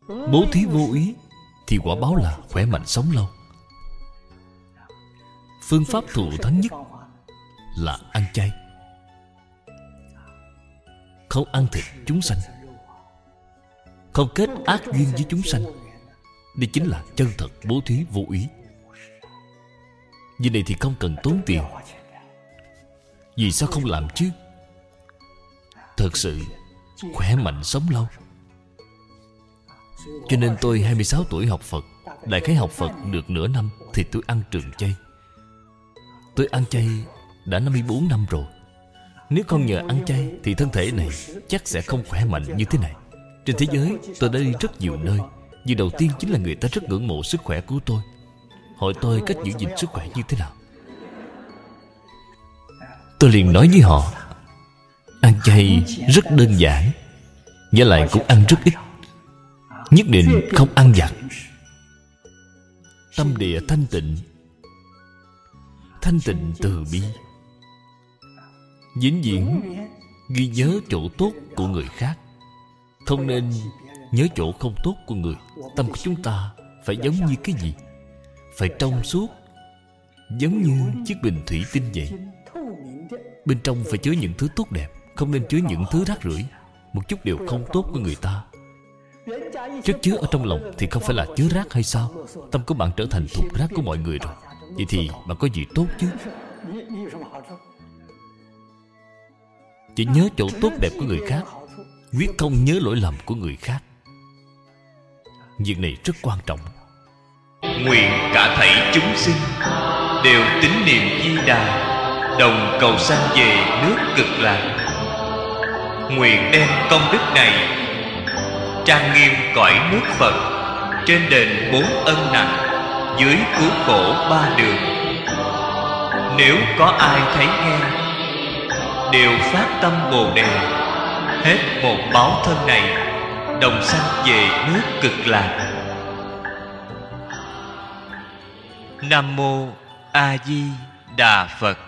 Bố thí vô ý thì quả báo là khỏe mạnh sống lâu. Phương pháp thù thắng nhất là ăn chay, không ăn thịt chúng sanh, không kết ác duyên với chúng sanh. Đây chính là chân thật bố thí vô ý. Vì này thì không cần tốn tiền. Vì sao không làm chứ? Thật sự khỏe mạnh sống lâu. Cho nên tôi 26 tuổi học Phật, đại khái học Phật được nửa năm thì tôi ăn trường chay. Tôi ăn chay đã 54 năm rồi. Nếu không nhờ ăn chay thì thân thể này chắc sẽ không khỏe mạnh như thế này. Trên thế giới tôi đã đi rất nhiều nơi. Vì đầu tiên chính là người ta rất ngưỡng mộ sức khỏe của tôi, hỏi tôi cách giữ gìn sức khỏe như thế nào. Tôi liền nói với họ, ăn chay rất đơn giản, với lại cũng ăn rất ít. Nhất định không ăn vặt. Tâm địa thanh tịnh, thanh tịnh từ bi, vĩnh viễn ghi nhớ chỗ tốt của người khác, không nên nhớ chỗ không tốt của người. Tâm của chúng ta phải giống như cái gì? Phải trong suốt, giống như chiếc bình thủy tinh vậy. Bên trong phải chứa những thứ tốt đẹp, không nên chứa những thứ rác rưởi, một chút điều không tốt của người ta. Chất chứa ở trong lòng thì không phải là chứa rác hay sao? Tâm của bạn trở thành thùng rác của mọi người rồi. Vậy thì bạn có gì tốt chứ? Chỉ nhớ chỗ tốt đẹp của người khác, quyết không nhớ lỗi lầm của người khác. Việc này rất quan trọng. Nguyện cả thảy chúng sinh đều tín niệm Di Đà, đồng cầu sanh về nước Cực Lạc. Nguyện đem công đức này trang nghiêm cõi nước Phật, trên đền 4 ân nặng, dưới cứu khổ 3 đường. Nếu có ai thấy nghe, đều phát tâm Bồ Đề, hết một báo thân này, đồng sanh về nước Cực Lạc. Nam Mô A Di Đà Phật.